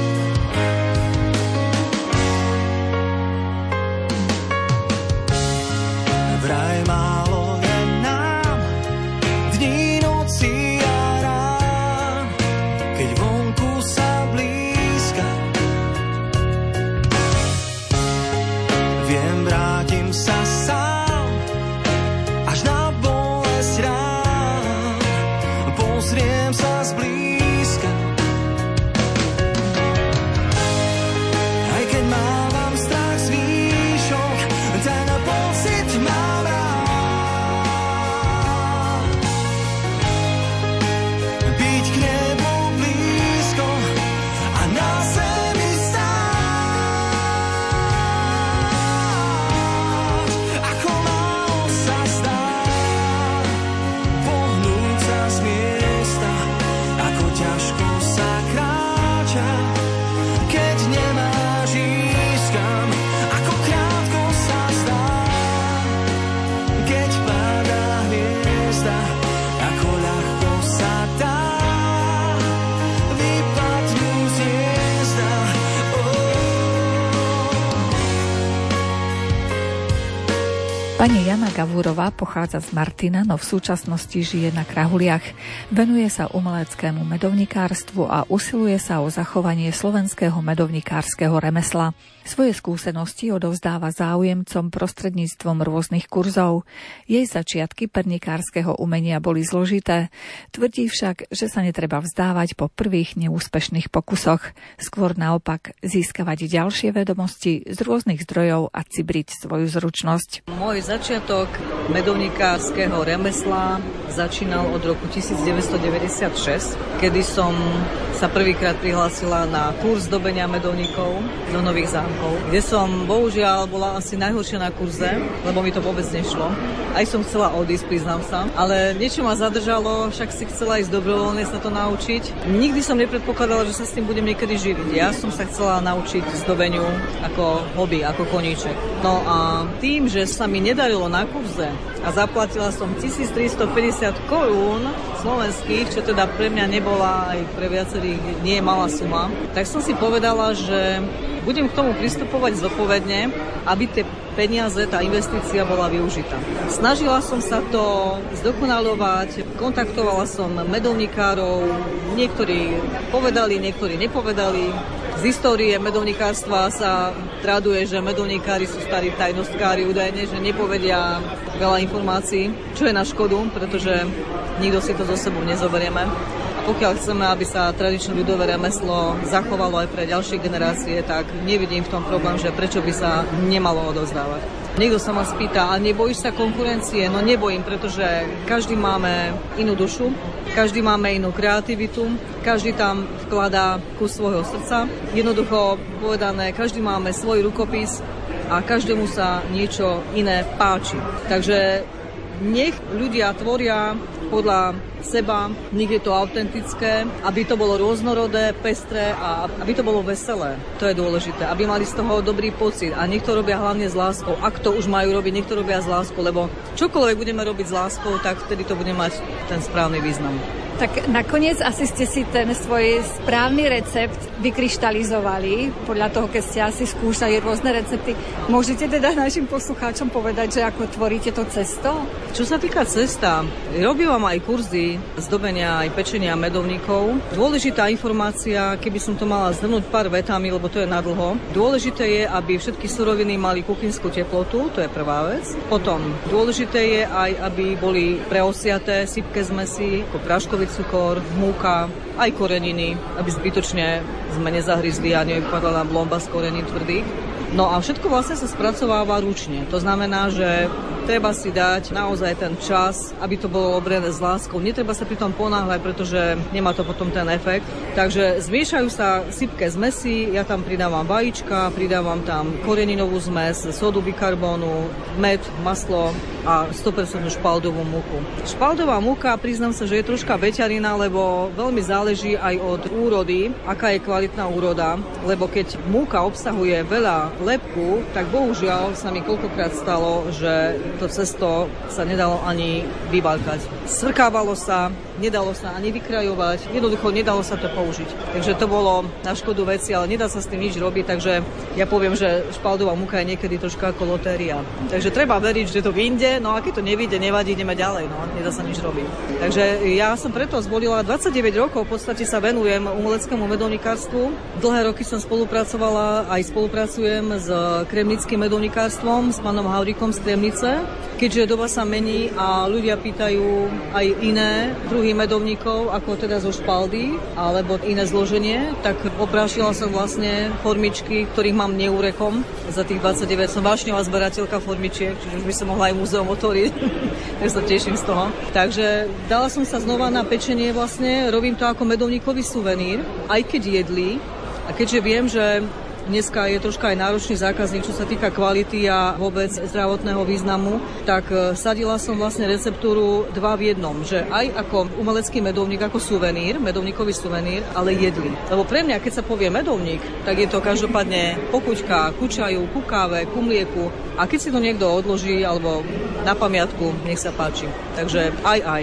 Vraj málo je nám dní, noci a rán Pani Jana Gavúrová pochádza z Martina, no v súčasnosti žije na Krahuliach. Venuje sa umeleckému medovnikárstvu a usiluje sa o zachovanie slovenského medovnikárskeho remesla. Svoje skúsenosti odovzdáva záujemcom prostredníctvom rôznych kurzov. Jej začiatky pernikárskeho umenia boli zložité. Tvrdí však, že sa netreba vzdávať po prvých neúspešných pokusoch. Skôr naopak získavať ďalšie vedomosti z rôznych zdrojov a cibriť svoju zručnosť. Môj začiatok medovnikárskeho remesla začínal od roku devätnásťstodeväťdesiatšesť, kedy som sa prvýkrát prihlásila na kurz dobenia medovníkov do Nových Zámkov, kde som bohužiaľ bola asi najhoršia na kurze, lebo mi to vôbec nešlo. Aj som chcela odísť, priznám sa, ale niečo ma zadržalo, však si chcela ísť dobrovoľne sa to naučiť. Nikdy som nepredpokladala, že sa s tým budem niekedy živiť. Ja som sa chcela naučiť zdobeniu ako hobby, ako koníček. No a tým, že sa mi nedarilo na kurze a zaplatila som tisíctristopäťdesiat korún slovenských, čo teda pre mňa nebola aj pre viacerých nie je malá suma, tak som si povedala, že budem k tomu pristupovať zodpovedne, aby tie peniaze, tá investícia bola využitá. Snažila som sa to zdokonalovať, kontaktovala som medovnikárov, niektorí povedali, niektorí nepovedali. Z histórie medovnikárstva sa traduje, že medovnikári sú starí tajnostkári údajne, že nepovedia veľa informácií, čo je na škodu, pretože nikto si to zo sebou nezoberieme. Pokiaľ chceme, aby sa tradičné ľudové remeslo zachovalo aj pre ďalšie generácie, tak nevidím v tom problém, že prečo by sa nemalo odovzdávať. Niekto sa ma spýta, a nebojíš sa konkurencie? No nebojím, pretože každý máme inú dušu, každý máme inú kreativitu, každý tam vkladá kus svojho srdca. Jednoducho povedané, každý máme svoj rukopis a každému sa niečo iné páči. Takže nech ľudia tvoria podľa seba, nech je to autentické, aby to bolo rôznorodé, pestré a aby to bolo veselé. To je dôležité, aby mali z toho dobrý pocit a nech to robia hlavne s láskou. Ak to už majú robiť, nech to robia s láskou, lebo čokoľvek budeme robiť s láskou, tak vtedy to bude mať ten správny význam. Tak nakoniec asi ste si ten svoj správny recept vykryštalizovali, podľa toho, keď ste asi skúšali rôzne recepty. Môžete teda našim poslucháčom povedať, že ako tvoríte to cesto? Čo sa týka cesta, robím aj kurzy zdobenia aj pečenia medovníkov. Dôležitá informácia, keby som to mala zhrnúť pár vetami, lebo to je nadlho. Dôležité je, aby všetky suroviny mali kuchynskú teplotu, to je prvá vec. Potom dôležité je aj, aby boli preosiaté sypké zmesi, ako práškový cukor, múka, aj koreniny, aby zbytočne sme nezahryzli a nevypadala nám blomba z korenín tvrdých. No a všetko vlastne sa spracováva ručne. To znamená, že treba si dať naozaj ten čas, aby to bolo obrené s láskou. Netreba sa pri tom ponáhľať, pretože nemá to potom ten efekt. Takže zmiešajú sa sypké zmesi, ja tam pridávam vajíčka, pridávam tam koreninovú zmes, sodu bikarbónu, med, maslo a sto percent špaldovú múku. Špaldová múka, priznám sa, že je troška veťarina, lebo veľmi záleží aj od úrody, aká je kvalitná úroda, lebo keď múka obsahuje veľa lepku, tak bohužiaľ sa mi koľkokrát stalo, že to cesto sa nedalo ani vybalkať. Svrkávalo sa, nedalo sa ani vykrajovať, jednoducho nedalo sa to použiť. Takže to bolo na škodu veci, ale nedá sa s tým nič robiť, takže ja poviem, že špaldová múka je niekedy troška ako lotéria. Takže treba veriť, že to vyjde, no a keď to nevyjde, nevadí, ideme ďalej, no nedá sa nič robiť. Takže ja som preto zvolila dvadsaťdeväť rokov, v podstate sa venujem umeleckému medovnikárstvu. Dlhé roky som spolupracovala, aj spolupracujem s kremnickým medovnikárstvom, s pánom Haurikom z Kremnice. Keďže doba sa mení a ľudia pýtajú aj iné druhy medovníkov, ako teda zo špaldy, alebo iné zloženie, tak oprášila som vlastne formičky, ktorých mám neúrekom. Za tých dvadsaťdeväť som vášňová zberateľka formičiek, čiže už by som mohla aj múzeum otvoriť. Tak sa teším z toho. Takže dala som sa znova na pečenie vlastne, robím to ako medovníkový suvenír, aj keď jedli. A keďže viem, že dneska je troška aj náročný zákazník, čo sa týka kvality a vôbec zdravotného významu, tak sadila som vlastne receptúru dva v jednom, že aj ako umelecký medovník, ako suvenír, medovníkový suvenír, ale jedli. Lebo pre mňa, keď sa povie medovník, tak je to každopádne pokuťka, ku čaju, ku káve, ku mlieku. A keď si to niekto odloží alebo na pamiatku, nech sa páči. Takže aj aj.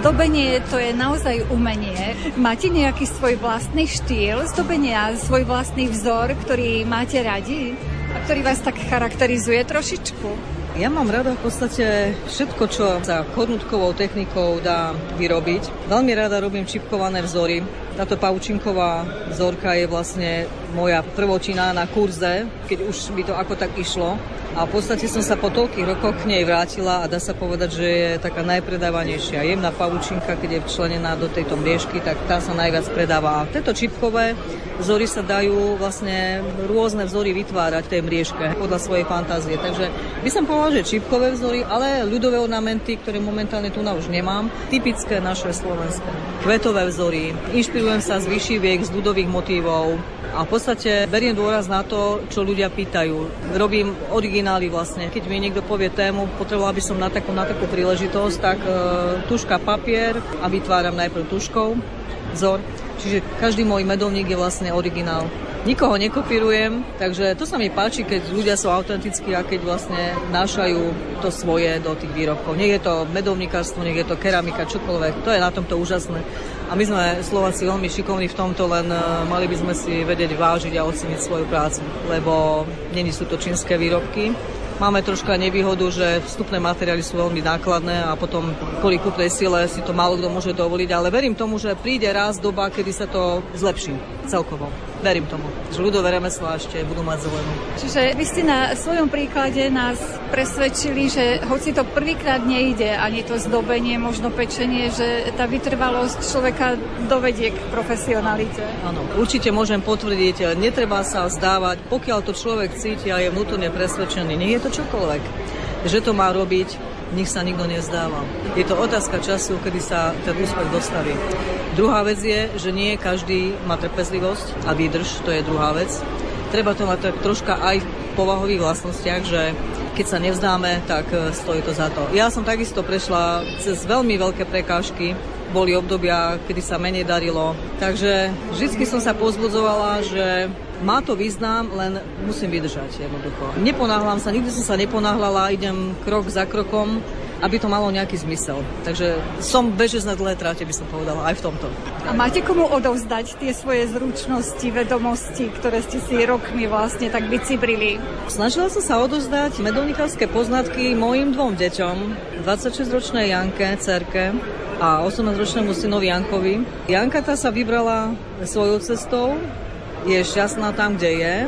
Zdobenie to je naozaj umenie. Máte nejaký svoj vlastný štýl zdobenia, svoj vlastný vzor, ktorý máte radi a ktorý vás tak charakterizuje trošičku? Ja mám rada v podstate všetko, čo sa kornutkovou technikou dá vyrobiť. Veľmi rada robím čipkované vzory. Táto paučinková vzorka je vlastne moja prvočina na kurze, keď už by to ako tak išlo. A v podstate som sa po toľkých rokoch k nej vrátila a dá sa povedať, že je taká najpredávanejšia. Jemná pavučinka, keď je včlenená do tejto mriežky, tak tá sa najviac predáva. A tieto čipkové vzory sa dajú vlastne rôzne vzory vytvárať v tej mriežke podľa svojej fantázie. Takže by som povedala, že čipkové vzory, ale ľudové ornamenty, ktoré momentálne tu na už nemám, typické naše slovenské. Kvetové vzory, inšpirujem sa z vyšiviek, z ľudových motívov. A v podstate beriem dôraz na to, čo ľudia pýtajú. Robím originály vlastne. Keď mi niekto povie tému, potrebovala by som na takú, na takú príležitosť, tak e, tuška, papier a vytváram najprv tuškou vzor. Čiže každý môj medovník je vlastne originál. Nikoho nekopírujem, takže to sa mi páči, keď ľudia sú autentickí a keď vlastne nášajú to svoje do tých výrobkov. Nech je to medovníkarstvo, nech je to keramika, čokoľvek. To je na tomto úžasné. A my sme Slováci veľmi šikovní v tomto, len mali by sme si vedieť vážiť a oceniť svoju prácu, lebo nie sú to čínske výrobky. Máme troška nevýhodu, že vstupné materiály sú veľmi nákladné a potom kvôli kúpnej sile si to málo kto môže dovoliť, ale verím tomu, že príde raz doba, kedy sa to zlepší celkovo. Verím tomu, že ľudové remeslá ešte budú mať zelenú. Čiže vy ste na svojom príklade nás presvedčili, že hoci to prvýkrát nejde, ani to zdobenie, možno pečenie, že tá vytrvalosť človeka dovedie k profesionalite. Áno, určite môžem potvrdiť, netreba sa vzdávať, pokiaľ to človek cíti a je vnútorne presvedčený, nie je to čokoľvek, že to má robiť, nech sa nikto nevzdáva. Je to otázka času, kedy sa ten úspech dostaví. Druhá vec je, že nie každý má trpezlivosť a výdrž, to je druhá vec. Treba to mať tak troška aj v povahových vlastnostiach, že keď sa nevzdáme, tak stojí to za to. Ja som takisto prešla cez veľmi veľké prekážky, boli obdobia, kedy sa menej darilo. Takže vždy som sa pozbudzovala, že má to význam, len musím vydržať jednoducho. Neponáhľam sa, nikdy som sa neponáhľala, idem krok za krokom, aby to malo nejaký zmysel. Takže som bežec na dlhé tráte, by som povedala, aj v tomto. A máte komu odovzdať tie svoje zručnosti, vedomosti, ktoré ste si rokmi vlastne tak vycibrili? Snažila som sa odovzdať medovníkarské poznatky mojim dvom deťom, dvadsaťšesťročnej Janke, dcerke, a osemnásťročnému synovi Jankovi. Janka tá sa vybrala svojou cestou, je šťastná tam, kde je,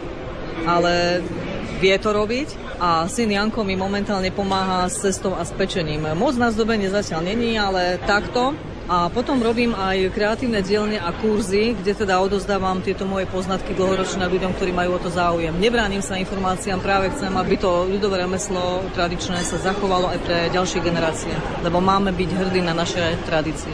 ale vie to robiť a syn Janko mi momentálne pomáha s cestou a s pečením. Moc na zdobenie zatiaľ není, ale takto. A potom robím aj kreatívne dielne a kurzy, kde teda odozdávam tieto moje poznatky dlhoročné ľuďom, ktorí majú o to záujem. Nebránim sa informáciám, práve chcem, aby to ľudové remeslo tradičné sa zachovalo aj pre ďalšie generácie, lebo máme byť hrdí na naše tradície.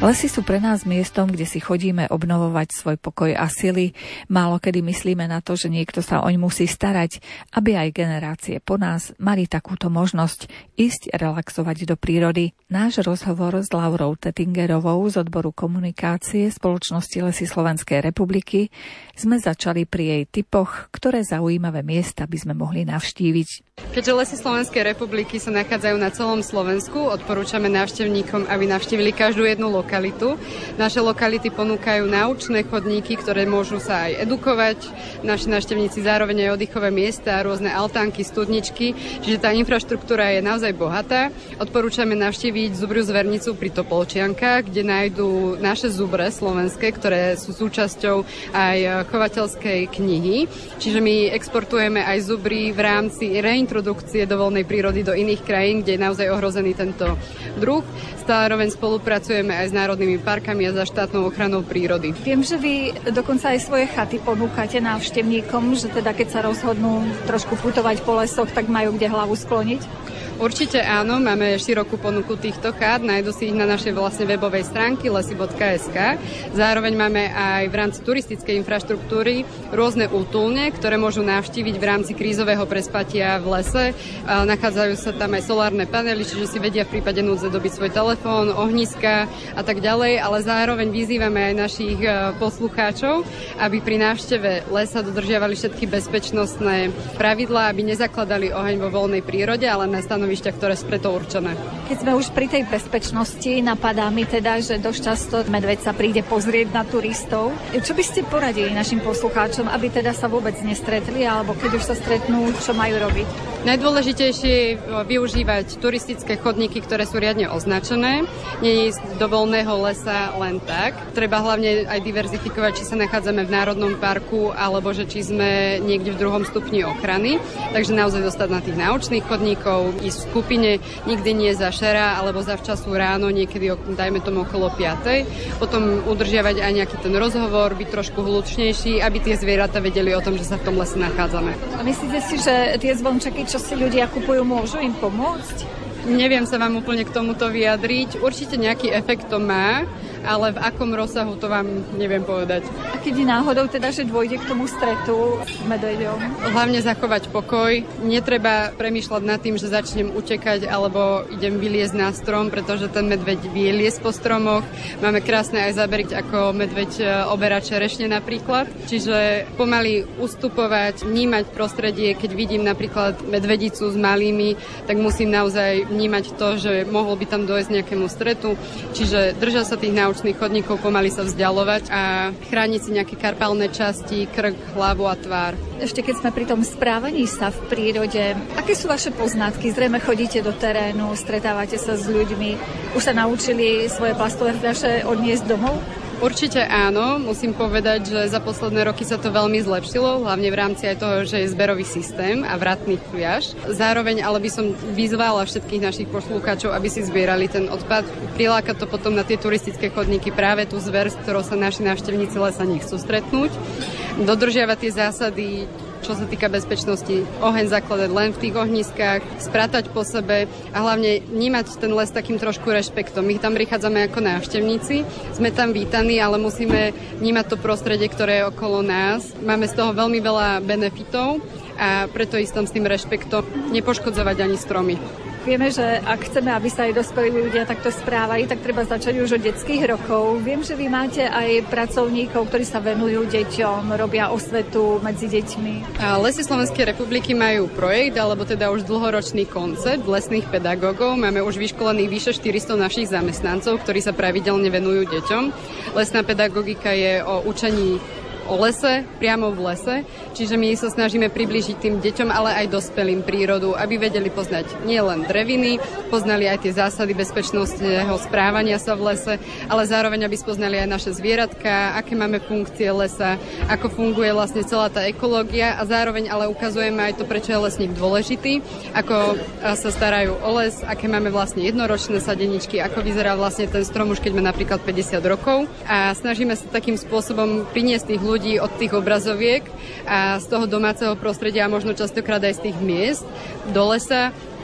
Lesy sú pre nás miestom, kde si chodíme obnovovať svoj pokoj a sily. Málo kedy myslíme na to, že niekto sa oň musí starať, aby aj generácie po nás mali takúto možnosť ísť relaxovať do prírody. Náš rozhovor s Laurou Tettingerovou z odboru komunikácie spoločnosti Lesy Slovenskej republiky sme začali pri jej tipoch, ktoré zaujímavé miesta by sme mohli navštíviť. Keďže Lesy Slovenskej republiky sa nachádzajú na celom Slovensku, odporúčame návštevníkom, aby navštívili každú jednu lokalitu. Naše lokality ponúkajú naučné chodníky, ktoré môžu sa aj edukovať. Naši návštevníci zároveň aj oddychové miesta, rôzne altánky, studničky, čiže tá infraštruktúra je naozaj bohatá. Odporúčame navštíviť Zubriu zvernicu pri Topolčiankach, kde nájdú naše zubre slovenské, ktoré sú súčasťou aj chovateľskej knihy. Čiže my exportujeme aj zubry v rámci reintrodukcie do voľnej prírody do iných krajín, kde je naozaj ohrozený tento druh. Zároveň spolupracujeme aj s národnými parkami a za štátnou ochranou prírody. Viem, že vy dokonca aj svoje chaty ponúkate návštevníkom, že teda keď sa rozhodnú trošku putovať po lesoch, tak majú kde hlavu skloniť? Určite áno, máme širokú ponuku týchto chát, nájdu si ich na našej vlastne webovej stránke lesy bodka es ká. Zároveň máme aj v rámci turistickej infraštruktúry rôzne útulne, ktoré môžu navštíviť v rámci krízového prespatia v lese. Nachádzajú sa tam aj solárne panely, čiže si vedia v prípade núdze dobiť svoj telefón, ohniska a tak ďalej, ale zároveň vyzývame aj našich poslucháčov, aby pri návšteve lesa dodržiavali všetky bezpečnostné pravidlá, aby nezakladali oheň vo voľnej prírode, ale na stanovišťa, ktoré sú preto určené. Keď sme už pri tej bezpečnosti, napadá mi teda, že dosť často medveď sa príde pozrieť na turistov. Čo by ste poradili našim poslucháčom, aby teda sa vôbec nestretli, alebo keď už sa stretnú, čo majú robiť? Najdôležitejšie je využívať turistické chodníky, ktoré sú riadne označené. Nie ísť do voľného lesa len tak. Treba hlavne aj diverzifikovať, či sa nachádzame v národnom parku, alebo že či sme niekde v druhom stupni ochrany. Takže naozaj dostať na tých naučných chodníkov, ísť v skupine, nikdy nie za šera alebo za včasu ráno, niekedy dajme tomu okolo piatej. Potom udržiavať aj nejaký ten rozhovor, byť trošku hlučnejší, aby tie zvieratá vedeli o tom, že sa v tom lese nachádzame. A myslíte si, že tie zvončeky, čo si ľudia kupujú, môžu im pomôcť? Neviem sa vám úplne k tomuto vyjadriť. Určite nejaký efekt to má, ale v akom rozsahu to vám neviem povedať. A keď je náhodou teda, že dôjde k tomu stretu s medveďom? Hlavne zachovať pokoj. Netreba premýšľať nad tým, že začnem utekať alebo idem vyliezť na strom, pretože ten medveď vie liesť po stromoch. Máme krásne aj zábery, ako medveď oberá čerešne napríklad. Čiže pomaly ustupovať, vnímať prostredie. Keď vidím napríklad medvedicu s malými, tak musím naozaj vnímať to, že mohol by tam dojsť nejakému stretu. Čiže držať sa tých naučných chodníkov, pomaly sa vzdialovať a chrániť si nejaké karpálne časti, krk, hlavu a tvár. Ešte keď sme pri tom správaní sa v prírode, aké sú vaše poznatky? Zrejme chodíte do terénu, stretávate sa s ľuďmi, už sa naučili svoje plastové fľaše odniesť domov? Určite áno, musím povedať, že za posledné roky sa to veľmi zlepšilo, hlavne v rámci aj toho, že je zberový systém a vratných fľaš. Zároveň ale by som vyzvala všetkých našich poslucháčov, aby si zbierali ten odpad. Priláka to potom na tie turistické chodníky práve tú zver, s ktorou sa naši návštevníci lesa nechcú stretnúť. Dodržiavať tie zásady, čo sa týka bezpečnosti, oheň zakladať len v tých ohniskách, spratať po sebe a hlavne vnímať ten les takým trošku rešpektom. My tam prichádzame ako návštevníci, sme tam vítaní, ale musíme vnímať to prostredie, ktoré je okolo nás. Máme z toho veľmi veľa benefitov a preto ísť tam s tým rešpektom, nepoškodzovať ani stromy. Vieme, že ak chceme, aby sa aj dospelí ľudia takto správali, tak treba začať už od detských rokov. Viem, že vy máte aj pracovníkov, ktorí sa venujú deťom, robia osvetu medzi deťmi. A Lesy Slovenskej republiky majú projekt, alebo teda už dlhoročný koncept lesných pedagógov. Máme už vyškolených vyše štyristo našich zamestnancov, ktorí sa pravidelne venujú deťom. Lesná pedagogika je o učení o lese, priamo v lese. Čiže my sa snažíme priblížiť tým deťom, ale aj dospelým prírodu, aby vedeli poznať nielen dreviny, poznali aj tie zásady bezpečnostného správania sa v lese, ale zároveň aby spoznali aj naše zvieratka, aké máme funkcie lesa, ako funguje vlastne celá tá ekológia a zároveň ale ukazujeme aj to, prečo je lesník dôležitý, ako sa starajú o les, aké máme vlastne jednoročné sadeničky, ako vyzerá vlastne ten strom už keď má napríklad päťdesiat rokov a snažíme sa takým spôsobom priniesť tých ľudí od tých obrazoviek a z toho domáceho prostredia a možno častokrát aj z tých miest do lesa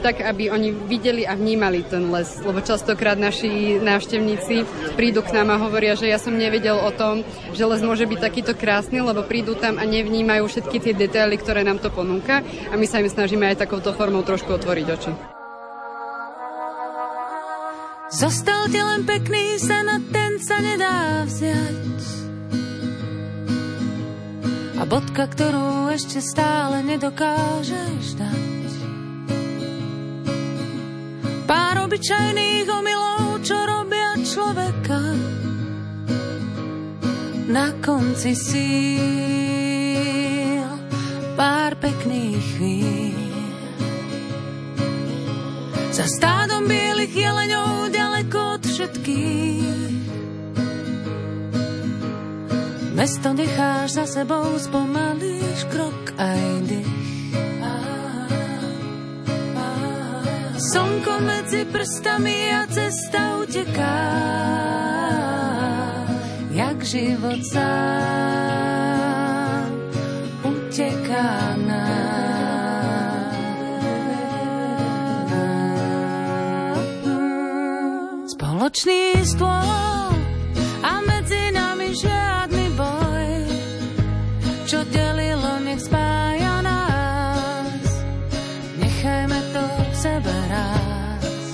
tak aby oni videli a vnímali ten les. Lebo častokrát naši návštevníci prídu k nám a hovoria, že ja som nevedel o tom, že les môže byť takýto krásny, lebo prídu tam a nevnímajú všetky tie detaily, ktoré nám to ponúka a my sa im snažíme aj takouto formou trošku otvoriť oči. Zostal ti len pekný sen a ten sa nedá vziať. A bodka, ktorú ešte stále nedokážeš dať. Pár obyčajných omylov, čo robia človeka na konci síl. Pár pekných chvíľ za stádom bielých jeleňov ďaleko od všetkých. Mesto necháš za sebou, spomalíš krok aj dých. Slnko medzi prstami a cesta uteká, jak život sám uteká nám. Spoločný stôl a medzi nami žiadny boj, čo delilo, nech spája nás. Nechajme to v sebe rásť.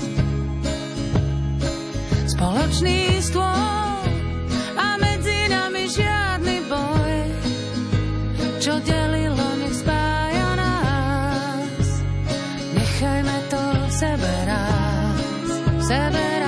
Spoločný stôl a medzi nami žiadny boj, čo delilo, nech spája nás. Nechajme to v sebe rásť, v sebe rásť.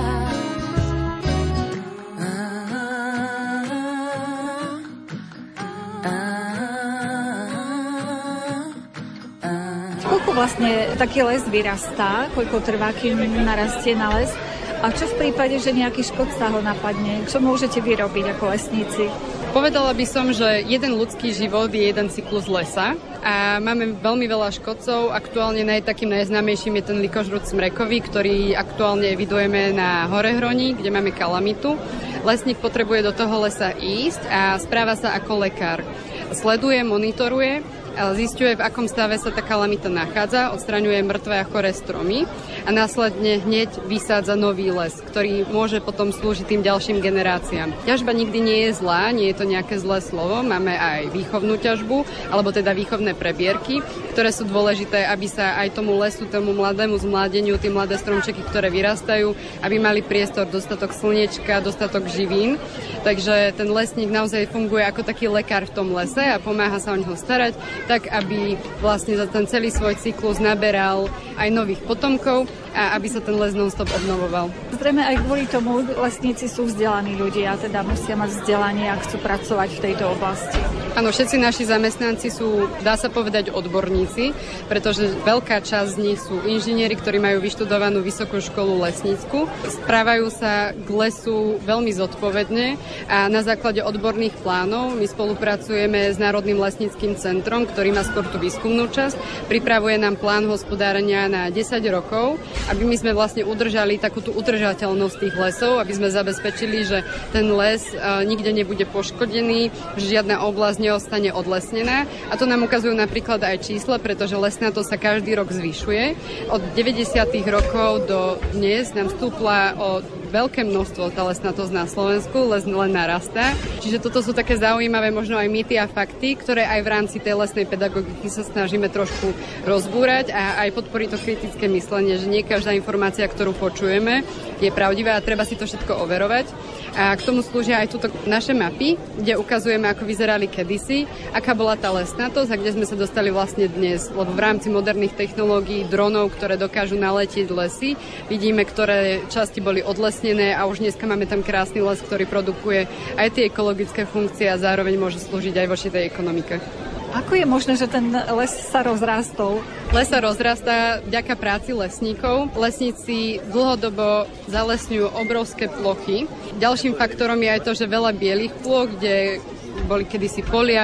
Vlastne taký les vyrastá, koľko trvá, kým narastie na les. A čo v prípade, že nejaký škodca ho napadne? Čo môžete vyrobiť ako lesníci? Povedala by som, že jeden ľudský život je jeden cyklus lesa a máme veľmi veľa škodcov. Aktuálne naj, takým najznámejším je ten likožrút smrekový, ktorý aktuálne evidujeme na Horehroni, kde máme kalamitu. Lesník potrebuje do toho lesa ísť a správa sa ako lekár. Sleduje, monitoruje, zisťuje, v akom stave sa tá kalamita nachádza, odstraňuje mŕtve a choré stromy a následne hneď vysádza nový les, ktorý môže potom slúžiť tým ďalším generáciám. Ťažba nikdy nie je zlá, nie je to nejaké zlé slovo, máme aj výchovnú ťažbu, alebo teda výchovné prebierky, ktoré sú dôležité, aby sa aj tomu lesu, tomu mladému zmládeniu, tí mladé stromčeky, ktoré vyrastajú, aby mali priestor, dostatok slniečka, dostatok živín. Takže ten lesník naozaj funguje ako taký lekár v tom lese a pomáha sa o neho starať, tak aby vlastne za ten celý svoj cyklus naberal aj nových potomkov a aby sa ten les non-stop obnovoval. Zrejme aj kvôli tomu lesníci sú vzdelaní ľudia, teda musia mať vzdelanie a chcú pracovať v tejto oblasti. Áno, všetci naši zamestnanci sú, dá sa povedať, odborníci, pretože veľká časť z nich sú inžinieri, ktorí majú vyštudovanú vysokú školu lesnícku. Správajú sa k lesu veľmi zodpovedne a na základe odborných plánov my spolupracujeme s Národným lesníckym centrom, ktorý má skôr tú výskumnú časť. Pripravuje nám plán hospodárenia na desať rokov, aby my sme vlastne udržali takú tú udržateľnosť tých lesov, aby sme zabezpečili, že ten les uh, nikde nebude poškodený, že žiadna oblasť neostane odlesnená. A to nám ukazujú napríklad aj čísla, pretože lesnatosť sa každý rok zvyšuje. Od deväťdesiatych rokov do dnes nám stúpla o veľké množstvo tá lesnatosť na Slovensku, les len narastá. Čiže toto sú také zaujímavé možno aj mýty a fakty, ktoré aj v rámci tej lesnej pedagogiky sa snažíme trošku rozbúrať a aj podporiť to kritické myslenie, že nie každá informácia, ktorú počujeme, je pravdivá a treba si to všetko overovať. A k tomu slúžia aj túto naše mapy, kde ukazujeme, ako vyzerali kedysi, aká bola tá lesnatosť a kde sme sa dostali vlastne dnes. Lebo v rámci moderných technológií, dronov, ktoré dokážu naletieť lesy, vidíme, ktoré časti boli odlesnené a už dneska máme tam krásny les, ktorý produkuje aj tie ekologické funkcie a zároveň môže slúžiť aj voči tej ekonomike. Ako je možné, že ten les sa rozrástol? Les sa rozrastá vďaka práci lesníkov. Lesníci dlhodobo zalesňujú obrovské plochy. Ďalším faktorom je aj to, že veľa bielých ploch, kde boli kedysi polia,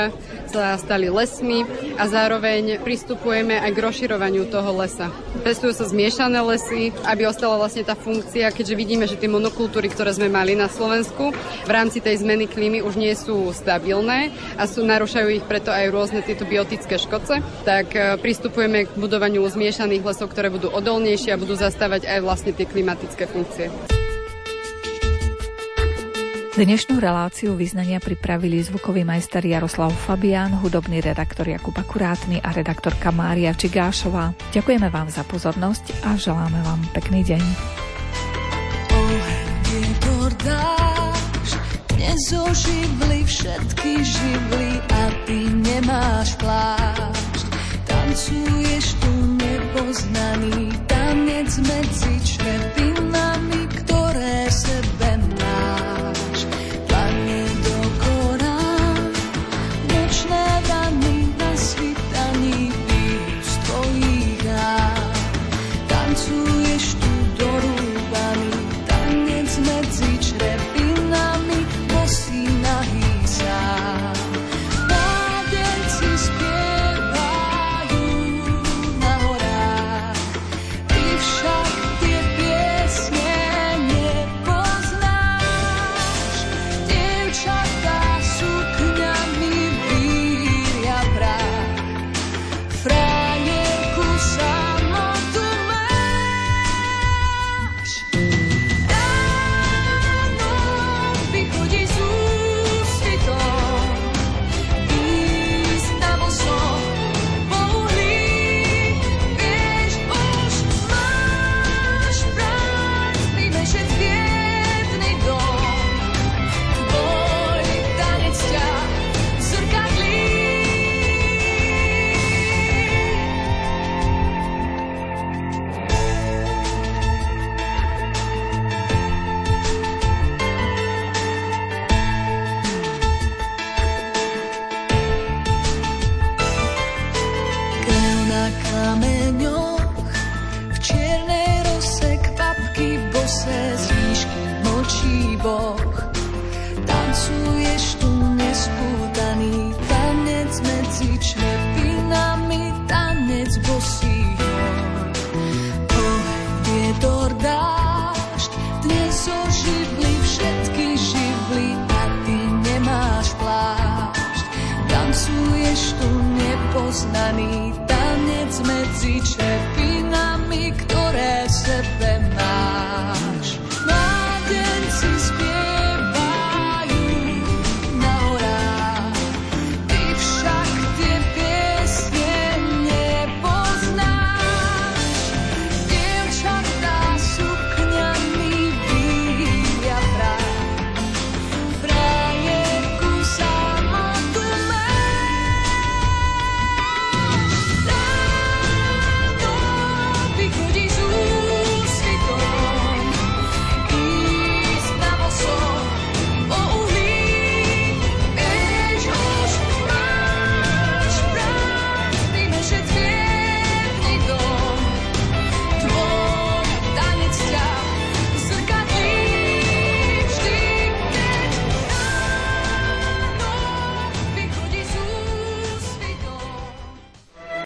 sa stali lesmi a zároveň pristupujeme aj k rozširovaniu toho lesa. Pestujú sa zmiešané lesy, aby ostala vlastne tá funkcia, keďže vidíme, že tie monokultúry, ktoré sme mali na Slovensku, v rámci tej zmeny klímy už nie sú stabilné a sú, narúšajú ich preto aj rôzne tieto biotické škodce, tak pristupujeme k budovaniu zmiešaných lesov, ktoré budú odolnejšie a budú zastávať aj vlastne tie klimatické funkcie. Dnešnú reláciu vyznania pripravili zvukový majster Jaroslav Fabián, hudobný redaktor Jakub Akurátny a redaktorka Mária Čigášová. Ďakujeme vám za pozornosť a želáme vám pekný deň. Nezoživli všetky živly a ty nemáš plášť. Tancuješ tu nepoznaný tanec medzi črepinami, ktoré sebe máš. Dlane do korán, nočné rany na svitaní pijú z tvojich rán. Tancuješ tu dorúbaný tanec medzi črepinami, bosý nahý sám. Mládenci spievajú na horách, ty však tie piesne nepoznáš. Dievčatá sukňami víria prach, frajerku samotu máš. Ráno vychodí z úsvitom, ísť na bosom po uhlí. Vieš, už máš prázdny večer biedný dom, tvoj tanec ťa zrkadlí. Krev na kameňoch, v čiernej rose kvapky bosé z výšky mlčí Boh. Tancuješ tu nespútaný tanec medzi črepinami, tanec bosých nôh. Oheň, vietor, dážď, dnes oživli všetky živly a ty nemáš plášť. Tancuješ tu nepoznaný tanec medzi črepinami, ktoré sebe máš.